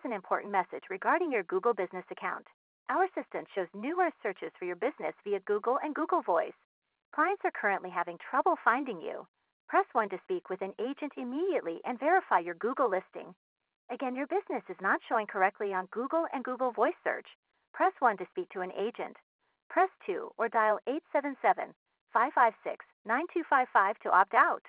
an important message regarding your Google Business account. Our assistant shows numerous searches for your business via Google and Google Voice. Clients are currently having trouble finding you. Press 1 to speak with an agent immediately and verify your Google listing. Again, your business is not showing correctly on Google and Google Voice search. Press 1 to speak to an agent. Press 2 or dial 877-556-9255 to opt out.